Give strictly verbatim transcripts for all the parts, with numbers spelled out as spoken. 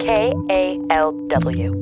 K A L W.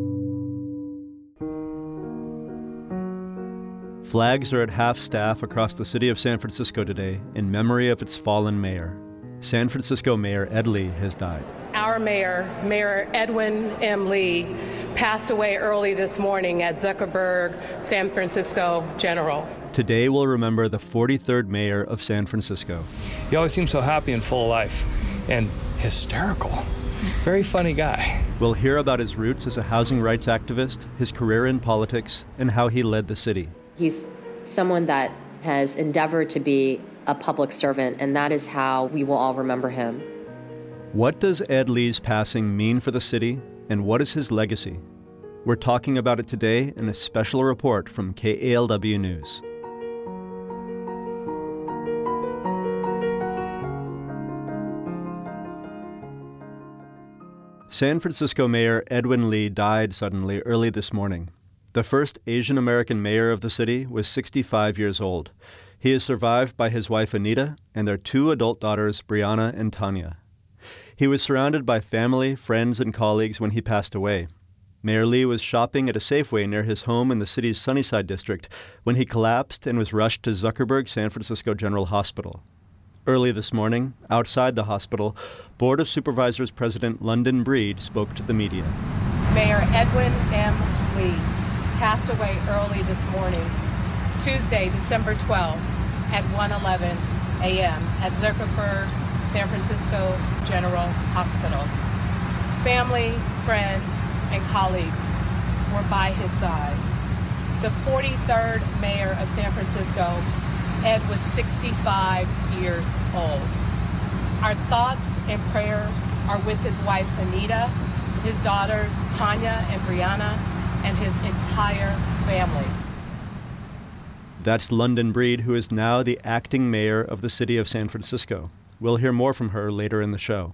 Flags are at half-staff across the city of San Francisco today in memory of its fallen mayor. San Francisco Mayor Ed Lee has died. Our mayor, Mayor Edwin M. Lee, passed away early this morning at Zuckerberg San Francisco General. Today we'll remember the forty-third mayor of San Francisco. He always seemed so happy and full of life and hysterical. Very funny guy. We'll hear about his roots as a housing rights activist, his career in politics, and how he led the city. He's someone that has endeavored to be a public servant, and that is how we will all remember him. What does Ed Lee's passing mean for the city, and what is his legacy? We're talking about it today in a special report from K A L W News. San Francisco Mayor Edwin Lee died suddenly early this morning. The first Asian American mayor of the city was sixty-five years old. He is survived by his wife Anita and their two adult daughters, Brianna and Tanya. He was surrounded by family, friends, and colleagues when he passed away. Mayor Lee was shopping at a Safeway near his home in the city's Sunnyside district when he collapsed and was rushed to Zuckerberg San Francisco General Hospital. Early this morning, outside the hospital, Board of Supervisors President London Breed spoke to the media. Mayor Edwin M. Lee passed away early this morning, Tuesday, December twelfth, at one eleven a.m. at Zuckerberg San Francisco General Hospital. Family, friends, and colleagues were by his side. The forty-third mayor of San Francisco, Ed was sixty-five years old. Our thoughts and prayers are with his wife Anita, his daughters Tanya and Brianna, and his entire family. That's London Breed, who is now the acting mayor of the city of San Francisco. We'll hear more from her later in the show.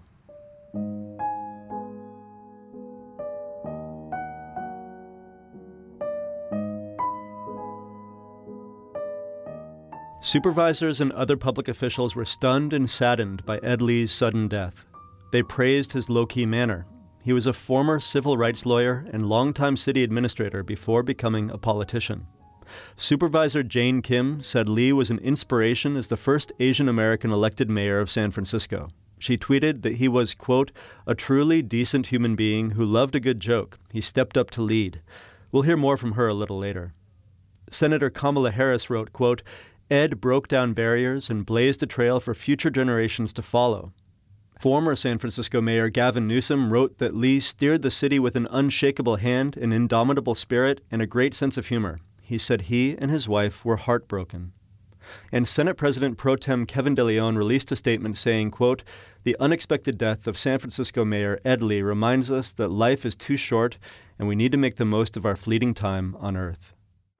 Supervisors and other public officials were stunned and saddened by Ed Lee's sudden death. They praised his low-key manner. He was a former civil rights lawyer and longtime city administrator before becoming a politician. Supervisor Jane Kim said Lee was an inspiration as the first Asian American elected mayor of San Francisco. She tweeted that he was, quote, a truly decent human being who loved a good joke. He stepped up to lead. We'll hear more from her a little later. Senator Kamala Harris wrote, quote, Ed broke down barriers and blazed a trail for future generations to follow. Former San Francisco Mayor Gavin Newsom wrote that Lee steered the city with an unshakable hand, an indomitable spirit, and a great sense of humor. He said he and his wife were heartbroken. And Senate President Pro Tem Kevin De Leon released a statement saying, quote, the unexpected death of San Francisco Mayor Ed Lee reminds us that life is too short and we need to make the most of our fleeting time on Earth.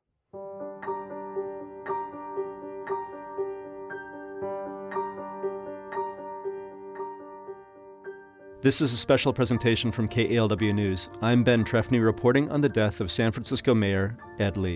This is a special presentation from K A L W News. I'm Ben Trefny reporting on the death of San Francisco Mayor Ed Lee.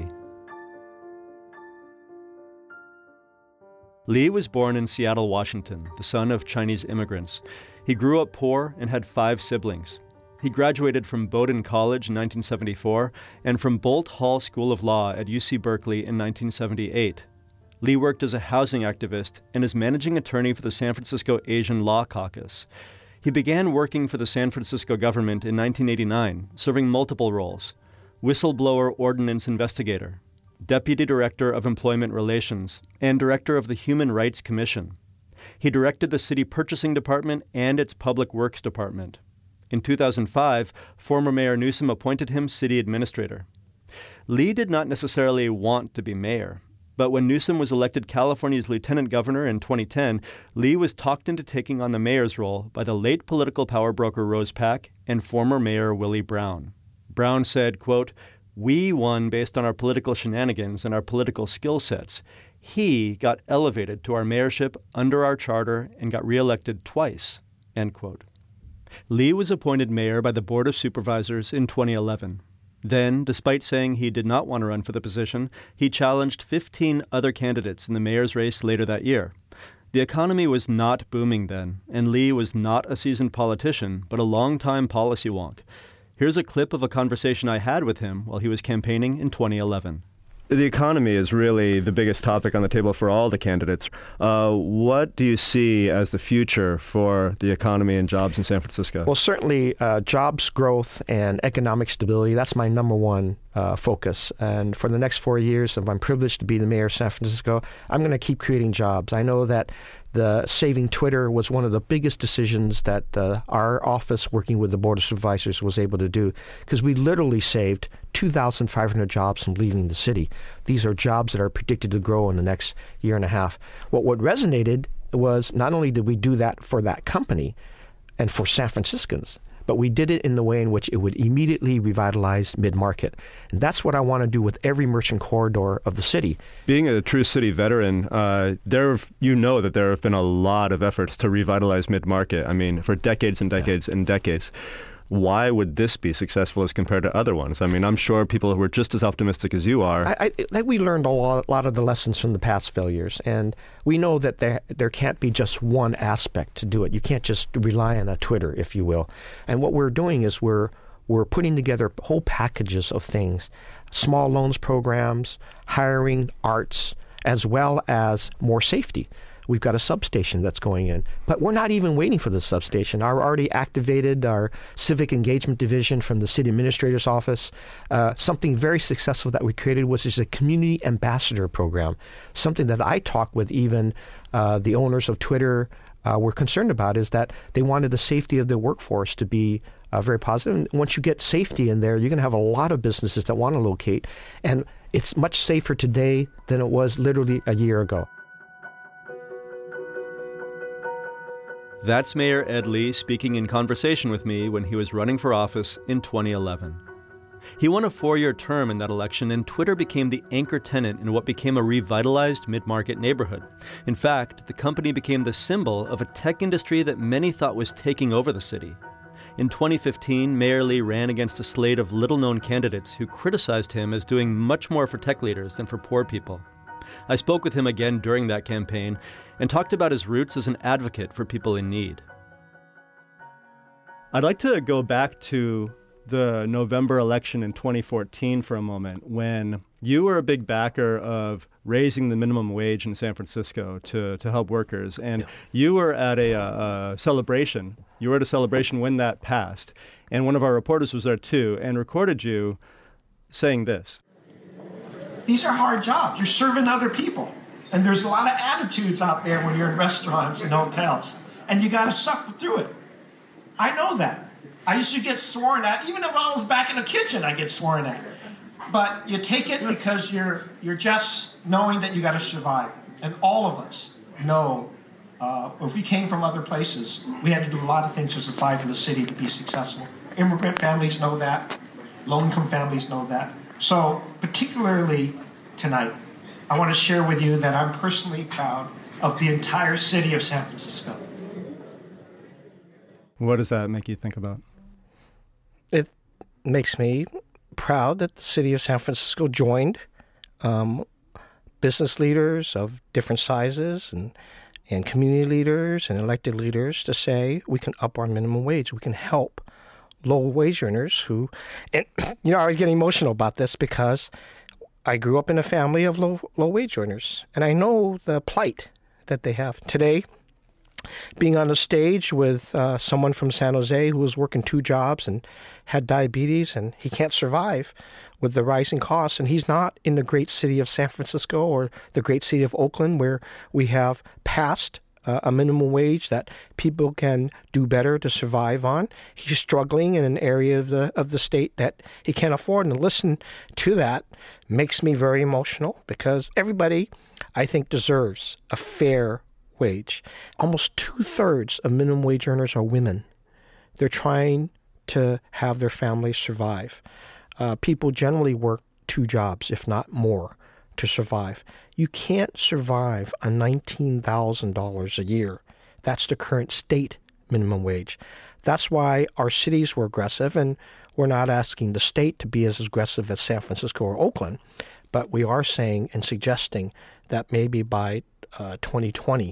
Lee was born in Seattle, Washington, the son of Chinese immigrants. He grew up poor and had five siblings. He graduated from Bowdoin College in nineteen seventy-four and from Bolt Hall School of Law at U C Berkeley in nineteen seventy-eight. Lee worked as a housing activist and as managing attorney for the San Francisco Asian Law Caucus. He began working for the San Francisco government in nineteen eighty-nine, serving multiple roles: whistleblower ordinance investigator, deputy director of employment relations, and director of the Human Rights Commission. He directed the city purchasing department and its public works department. In two thousand five, former Mayor Newsom appointed him city administrator. Lee did not necessarily want to be mayor. But when Newsom was elected California's lieutenant governor in twenty ten, Lee was talked into taking on the mayor's role by the late political power broker Rose Pak and former Mayor Willie Brown. Brown said, quote, we won based on our political shenanigans and our political skill sets. He got elevated to our mayorship under our charter and got reelected twice, end quote. Lee was appointed mayor by the Board of Supervisors in twenty eleven. Then, despite saying he did not want to run for the position, he challenged fifteen other candidates in the mayor's race later that year. The economy was not booming then, and Lee was not a seasoned politician, but a long-time policy wonk. Here's a clip of a conversation I had with him while he was campaigning in twenty eleven. The economy is really the biggest topic on the table for all the candidates. Uh, what do you see as the future for the economy and jobs in San Francisco? Well, certainly uh, jobs growth and economic stability, that's my number one uh, focus. And for the next four years, if I'm privileged to be the mayor of San Francisco, I'm going to keep creating jobs. I know that the saving Twitter was one of the biggest decisions that uh, our office, working with the Board of Supervisors, was able to do, because we literally saved two thousand five hundred jobs from leaving the city. These are jobs that are predicted to grow in the next year and a half. What what resonated was not only did we do that for that company and for San Franciscans, but we did it in the way in which it would immediately revitalize mid-market. And that's what I want to do with every merchant corridor of the city. Being a true city veteran, uh, there you know that there have been a lot of efforts to revitalize mid-market. I mean, for decades and decades yeah. and decades. Why would this be successful as compared to other ones? I mean, I'm sure people who are just as optimistic as you are. I, I, we learned a lot, a lot of the lessons from the past failures, and we know that there there can't be just one aspect to do it. You can't just rely on a Twitter, if you will. And what we're doing is we're we're putting together whole packages of things, small loans programs, hiring, arts, as well as more safety. We've got a substation that's going in. But we're not even waiting for the substation. Our already activated our civic engagement division from the city administrator's office. Uh, something very successful that we created was just a community ambassador program, something that I talked with even uh, the owners of Twitter uh, were concerned about, is that they wanted the safety of their workforce to be uh, very positive. And once you get safety in there, you're going to have a lot of businesses that want to locate. And it's much safer today than it was literally a year ago. That's Mayor Ed Lee speaking in conversation with me when he was running for office in twenty eleven. He won a four-year term in that election, and Twitter became the anchor tenant in what became a revitalized mid-market neighborhood. In fact, the company became the symbol of a tech industry that many thought was taking over the city. In twenty fifteen, Mayor Lee ran against a slate of little-known candidates who criticized him as doing much more for tech leaders than for poor people. I spoke with him again during that campaign and talked about his roots as an advocate for people in need. I'd like to go back to the November election in twenty fourteen for a moment, when you were a big backer of raising the minimum wage in San Francisco to, to help workers. And yeah. you were at a, a, a celebration. You were at a celebration when that passed. And one of our reporters was there too and recorded you saying this. These are hard jobs. You're serving other people. And there's a lot of attitudes out there when you're in restaurants and hotels. And you got to suffer through it. I know that. I used to get sworn at. Even if I was back in the kitchen, I get sworn at. But you take it because you're you're just knowing that you got to survive. And all of us know uh, if we came from other places, we had to do a lot of things to survive in the city to be successful. Immigrant families know that. Low-income families know that. So particularly tonight, I want to share with you that I'm personally proud of the entire city of San Francisco. What does that make you think about? It makes me proud that the city of San Francisco joined um, business leaders of different sizes and and community leaders and elected leaders to say we can up our minimum wage. We can help low-wage earners who, and you know, I was getting emotional about this because I grew up in a family of low low-wage earners, and I know the plight that they have. Today, being on a stage with uh, someone from San Jose who was working two jobs and had diabetes, and he can't survive with the rising costs, and he's not in the great city of San Francisco or the great city of Oakland, where we have passed uh, a minimum wage that people can do better to survive on. He's struggling in an area of the of the state that he can't afford, and to listen to that makes me very emotional, because everybody, I think, deserves a fair wage. Almost two-thirds of minimum wage earners are women. They're trying to have their families survive. Uh, people generally work two jobs, if not more, to survive. You can't survive on nineteen thousand dollars a year. That's the current state minimum wage. That's why our cities were aggressive, and we're not asking the state to be as aggressive as San Francisco or Oakland, but we are saying and suggesting that maybe by uh, twenty twenty,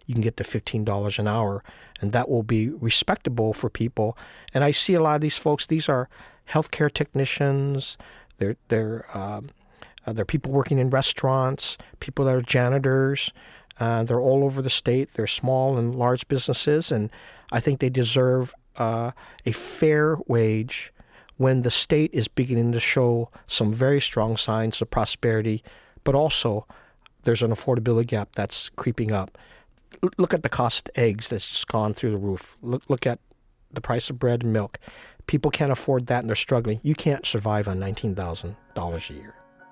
you can get to fifteen dollars an hour, and that will be respectable for people. And I see a lot of these folks, these are healthcare technicians, they're, they're, um, uh, they're people working in restaurants, people that are janitors. Uh, they're all over the state. They're small and large businesses, and I think they deserve uh, a fair wage when the state is beginning to show some very strong signs of prosperity, but also there's an affordability gap that's creeping up. L- look at the cost of eggs that's just gone through the roof. Look, look at the price of bread and milk. People can't afford that, and they're struggling. You can't survive on nineteen thousand dollars a year.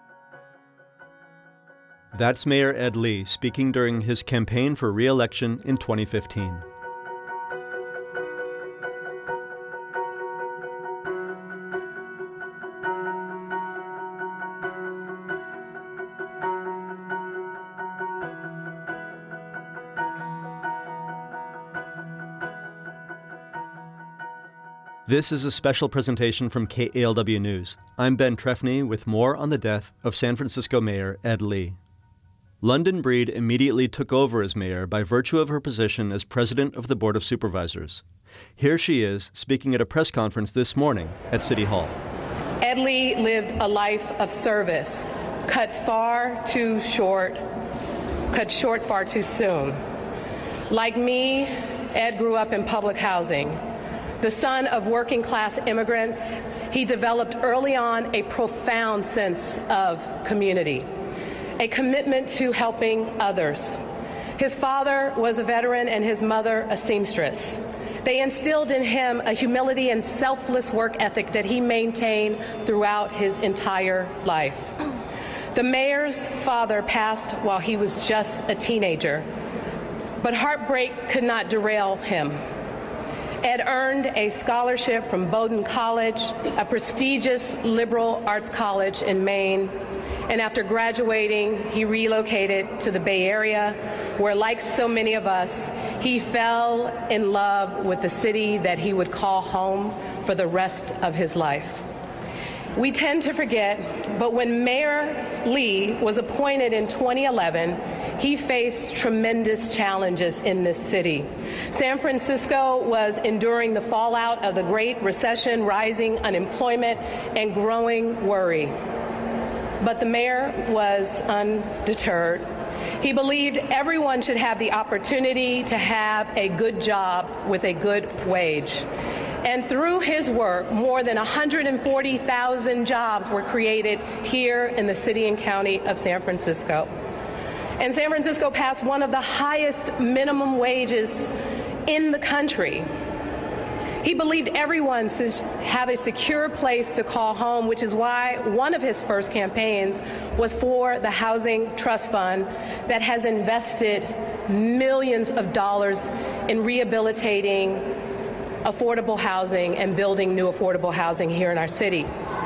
That's Mayor Ed Lee speaking during his campaign for re-election in twenty fifteen. This is a special presentation from K A L W News. I'm Ben Trefny with more on the death of San Francisco Mayor Ed Lee. London Breed immediately took over as mayor by virtue of her position as president of the Board of Supervisors. Here she is speaking at a press conference this morning at City Hall. Ed Lee lived a life of service, cut far too short, cut short far too soon. Like me, Ed grew up in public housing. The son of working-class immigrants, he developed early on a profound sense of community, a commitment to helping others. His father was a veteran and his mother a seamstress. They instilled in him a humility and selfless work ethic that he maintained throughout his entire life. The mayor's father passed while he was just a teenager, but heartbreak could not derail him. Ed earned a scholarship from Bowdoin College, a prestigious liberal arts college in Maine, and after graduating, he relocated to the Bay Area, where, like so many of us, he fell in love with the city that he would call home for the rest of his life. We tend to forget, but when Mayor Lee was appointed in twenty eleven, he faced tremendous challenges in this city. San Francisco was enduring the fallout of the Great Recession, rising unemployment, and growing worry. But the mayor was undeterred. He believed everyone should have the opportunity to have a good job with a good wage. And through his work, more than one hundred forty thousand jobs were created here in the city and county of San Francisco. And San Francisco passed one of the highest minimum wages in the country. He believed everyone should have a secure place to call home, which is why one of his first campaigns was for the Housing Trust Fund that has invested millions of dollars in rehabilitating affordable housing and building new affordable housing here in our city.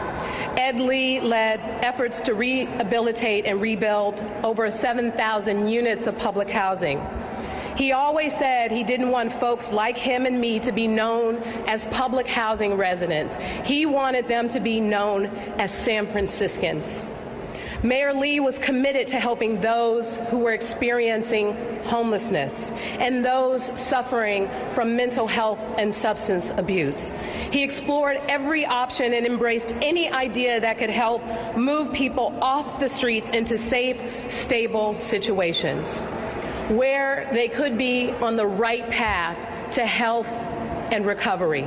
Ed Lee led efforts to rehabilitate and rebuild over seven thousand units of public housing. He always said he didn't want folks like him and me to be known as public housing residents. He wanted them to be known as San Franciscans. Mayor Lee was committed to helping those who were experiencing homelessness and those suffering from mental health and substance abuse. He explored every option and embraced any idea that could help move people off the streets into safe, stable situations, where they could be on the right path to health and recovery.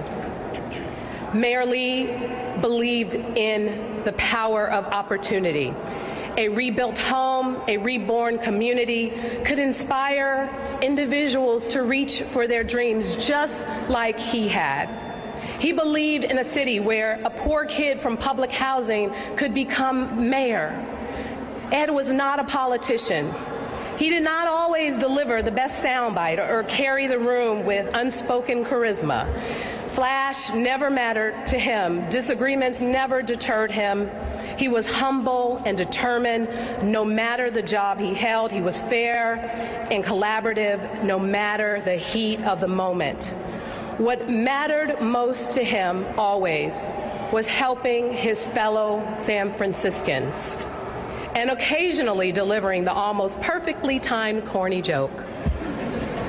Mayor Lee believed in the power of opportunity. A rebuilt home, a reborn community could inspire individuals to reach for their dreams just like he had. He believed in a city where a poor kid from public housing could become mayor. Ed was not a politician. He did not always deliver the best soundbite or carry the room with unspoken charisma. Flash never mattered to him. Disagreements never deterred him. He was humble and determined no matter the job he held. He was fair and collaborative no matter the heat of the moment. What mattered most to him always was helping his fellow San Franciscans and occasionally delivering the almost perfectly timed corny joke.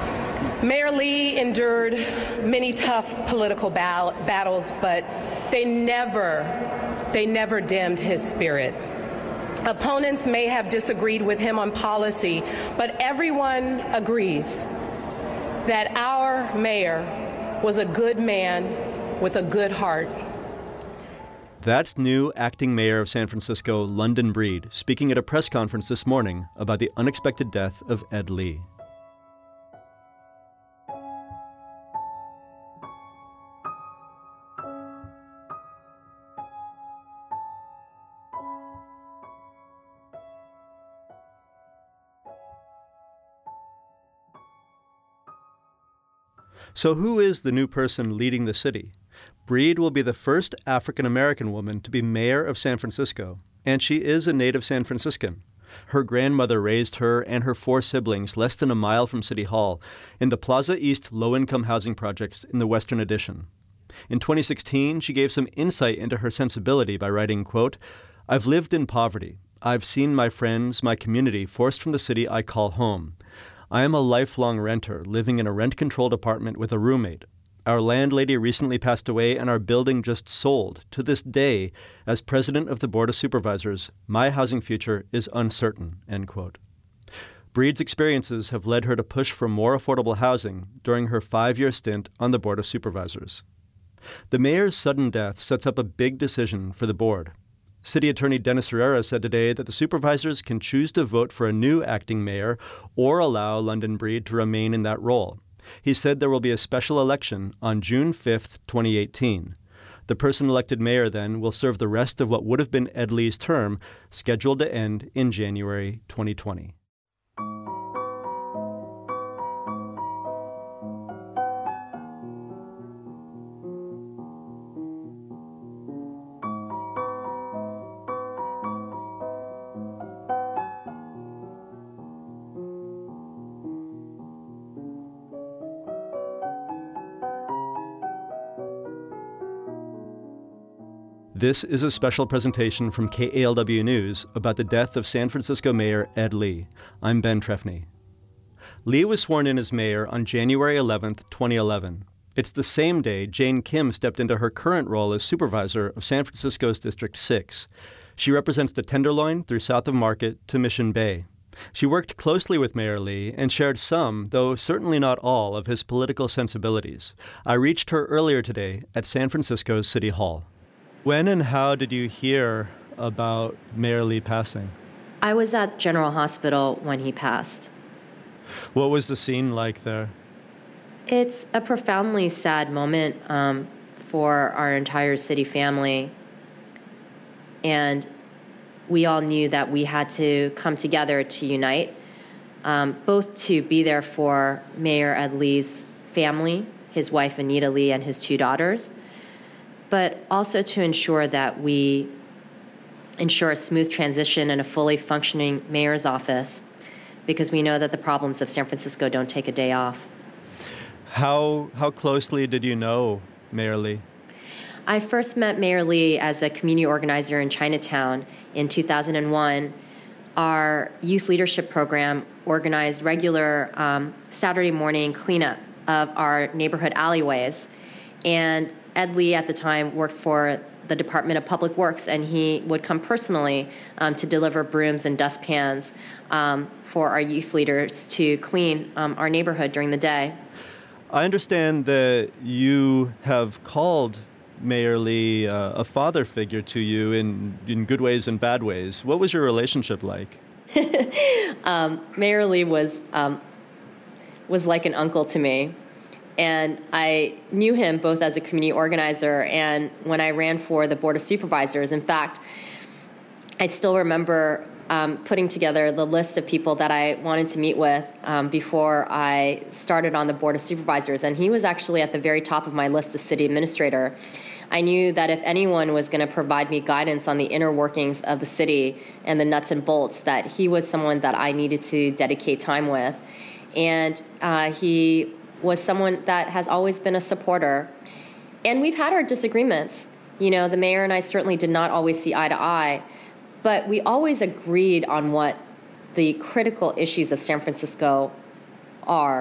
Mayor Lee endured many tough political battle, battles, but they never, they never dimmed his spirit. Opponents may have disagreed with him on policy, but everyone agrees that our mayor was a good man with a good heart. That's new acting mayor of San Francisco, London Breed, speaking at a press conference this morning about the unexpected death of Ed Lee. So who is the new person leading the city? Breed will be the first African-American woman to be mayor of San Francisco, and she is a native San Franciscan. Her grandmother raised her and her four siblings less than a mile from City Hall in the Plaza East low-income housing projects in the Western Addition. In twenty sixteen, she gave some insight into her sensibility by writing, quote, "I've lived in poverty. I've seen my friends, my community forced from the city I call home. I am a lifelong renter, living in a rent-controlled apartment with a roommate. Our landlady recently passed away and our building just sold. To this day, as president of the Board of Supervisors, my housing future is uncertain," end quote. Breed's experiences have led her to push for more affordable housing during her five-year stint on the Board of Supervisors. The mayor's sudden death sets up a big decision for the board. City Attorney Dennis Herrera said today that the supervisors can choose to vote for a new acting mayor or allow London Breed to remain in that role. He said there will be a special election on June fifth, twenty eighteen. The person elected mayor then will serve the rest of what would have been Ed Lee's term, scheduled to end in January twenty twenty. This is a special presentation from K A L W News about the death of San Francisco Mayor Ed Lee. I'm Ben Trefny. Lee was sworn in as mayor on January eleventh, twenty eleven. It's the same day Jane Kim stepped into her current role as supervisor of San Francisco's District six. She represents the Tenderloin through South of Market to Mission Bay. She worked closely with Mayor Lee and shared some, though certainly not all, of his political sensibilities. I reached her earlier today at San Francisco's City Hall. When and how did you hear about Mayor Lee passing? I was at General Hospital when he passed. What was the scene like there? It's a profoundly sad moment um, for our entire city family. And we all knew that we had to come together to unite, um, both to be there for Mayor Ed Lee's family, his wife Anita Lee and his two daughters, but also to ensure that we ensure a smooth transition and a fully functioning mayor's office, because we know that the problems of San Francisco don't take a day off. How how closely did you know Mayor Lee? I first met Mayor Lee as a community organizer in Chinatown in two thousand one. Our youth leadership program organized regular um, Saturday morning cleanup of our neighborhood alleyways. And Ed Lee at the time worked for the Department of Public Works, and he would come personally um, to deliver brooms and dustpans um, for our youth leaders to clean um, our neighborhood during the day. I understand that you have called Mayor Lee uh, a father figure to you in, in good ways and bad ways. What was your relationship like? um, Mayor Lee was um, was like an uncle to me. And I knew him both as a community organizer and when I ran for the Board of Supervisors. In fact, I still remember um, putting together the list of people that I wanted to meet with um, before I started on the Board of Supervisors. And he was actually at the very top of my list as city administrator. I knew that if anyone was going to provide me guidance on the inner workings of the city and the nuts and bolts, that he was someone that I needed to dedicate time with. And uh, he was someone that has always been a supporter. And we've had our disagreements. You know, the mayor and I certainly did not always see eye to eye, but we always agreed on what the critical issues of San Francisco are.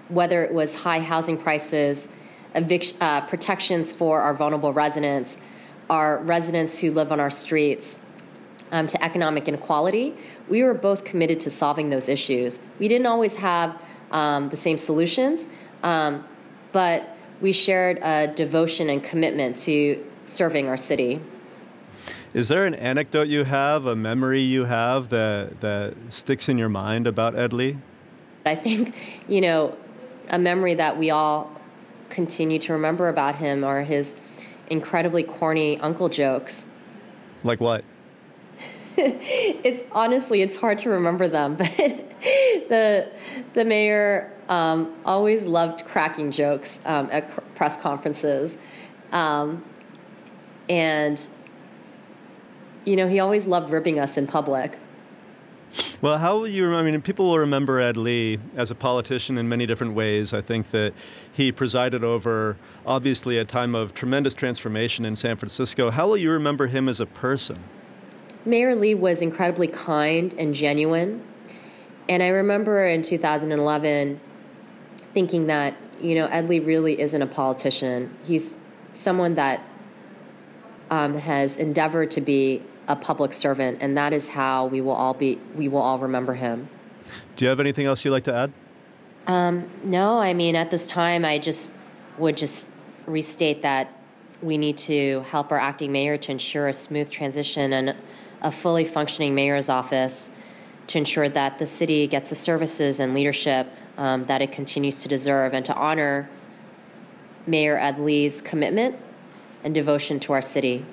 whether it was high housing prices, evic- uh, protections for our vulnerable residents, our residents who live on our streets, um, to economic inequality. We were both committed to solving those issues. We didn't always have um, the same solutions, um, but we shared a devotion and commitment to serving our city. Is there an anecdote you have, a memory you have that that sticks in your mind about Ed Lee? I think, you know, a memory that we all continue to remember about him are his incredibly corny uncle jokes. Like what? It's honestly, it's hard to remember them, but the the mayor um, always loved cracking jokes um, at cr- press conferences, um, and you know, he always loved ribbing us in public. Well, how will you remember? I mean, people will remember Ed Lee as a politician in many different ways. I think that he presided over, obviously, a time of tremendous transformation in San Francisco. How will you remember him as a person? Mayor Lee was incredibly kind and genuine. And I remember in two thousand eleven thinking that, you know, Ed Lee really isn't a politician. He's someone that um, has endeavored to be a public servant, and that is how we will all be, we will all remember him. Do you have anything else you'd like to add? Um, no, I mean, at this time, I just would just restate that we need to help our acting mayor to ensure a smooth transition and a fully functioning mayor's office to ensure that the city gets the services and leadership um, that it continues to deserve, and to honor Mayor Ed Lee's commitment and devotion to our city.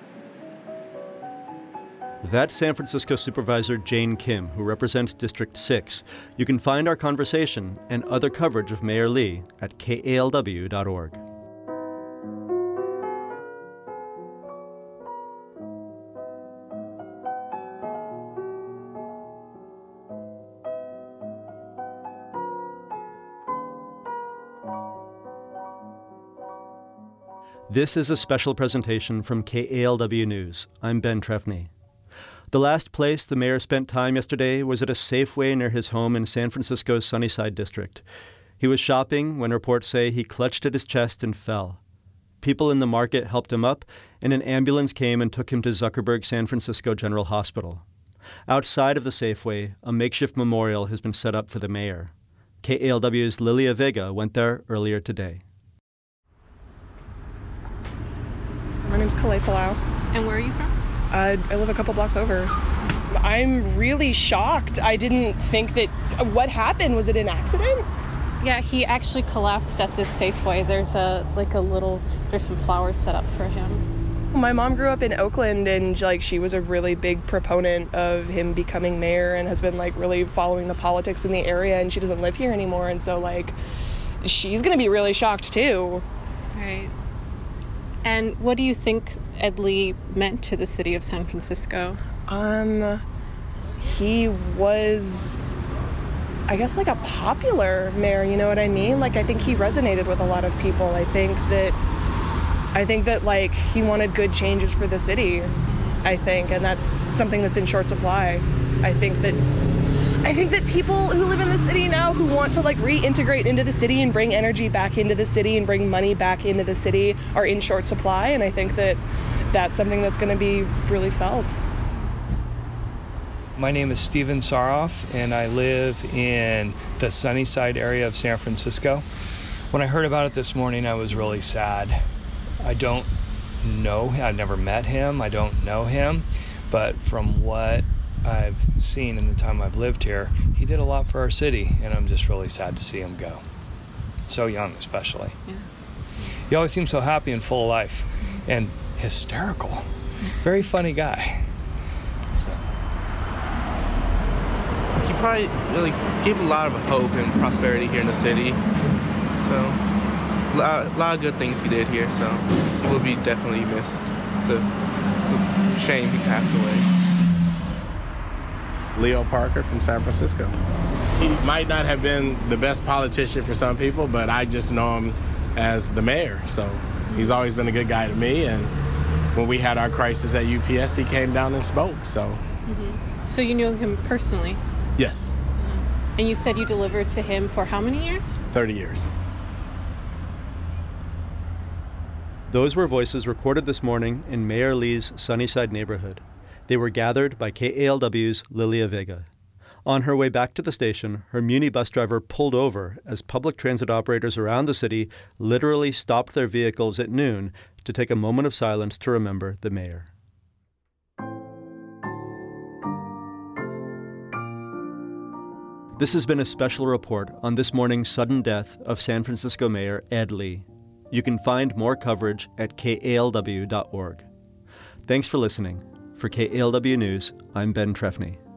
That's San Francisco Supervisor Jane Kim, who represents District six. You can find our conversation and other coverage of Mayor Lee at K A L W dot org. This is a special presentation from K A L W News. I'm Ben Trefny. The last place the mayor spent time yesterday was at a Safeway near his home in San Francisco's Sunnyside district. He was shopping when reports say he clutched at his chest and fell. People in the market helped him up, and an ambulance came and took him to Zuckerberg San Francisco General Hospital. Outside of the Safeway, a makeshift memorial has been set up for the mayor. K A L W's Lilia Vega went there earlier today. My name's Kalei Falau. And where are you from? Uh, I live a couple blocks over. I'm really shocked. I didn't think that... What happened? Was it an accident? Yeah, he actually collapsed at this Safeway. There's a like a little, there's some flowers set up for him. My mom grew up in Oakland, and like she was a really big proponent of him becoming mayor and has been like really following the politics in the area, and she doesn't live here anymore, and so like she's gonna be really shocked too. Right. And what do you think Ed Lee meant to the city of San Francisco? Um, he was, I guess, like a popular mayor, you know what I mean? Like, I think he resonated with a lot of people. I think that, I think that, like, he wanted good changes for the city, I think, and that's something that's in short supply. I think that I think that people who live in the city now who want to like reintegrate into the city and bring energy back into the city and bring money back into the city are in short supply, and I think that that's something that's going to be really felt. My name is Steven Saroff, and I live in the Sunnyside area of San Francisco. When I heard about it this morning, I was really sad. I don't know, I've never met him, I don't know him, but from what I've seen in the time I've lived here, he did a lot for our city, and I'm just really sad to see him go. So young, especially. Yeah. He always seemed so happy and full of life, and hysterical. Very funny guy. So. He probably really gave a lot of hope and prosperity here in the city. So, a lot, a lot of good things he did here, so he will be definitely missed. It's a, it's a shame he passed away. Leo Parker from San Francisco. He might not have been the best politician for some people, but I just know him as the mayor. So he's always been a good guy to me. And when we had our crisis at U P S, he came down and spoke. So, mm-hmm. So you knew him personally? Yes. Mm-hmm. And you said you delivered to him for how many years? thirty years. Those were voices recorded this morning in Mayor Lee's Sunnyside neighborhood. They were gathered by K A L W's Lilia Vega. On her way back to the station, her Muni bus driver pulled over as public transit operators around the city literally stopped their vehicles at noon to take a moment of silence to remember the mayor. This has been a special report on this morning's sudden death of San Francisco Mayor Ed Lee. You can find more coverage at K A L W dot org. Thanks for listening. For K A L W News, I'm Ben Trefny.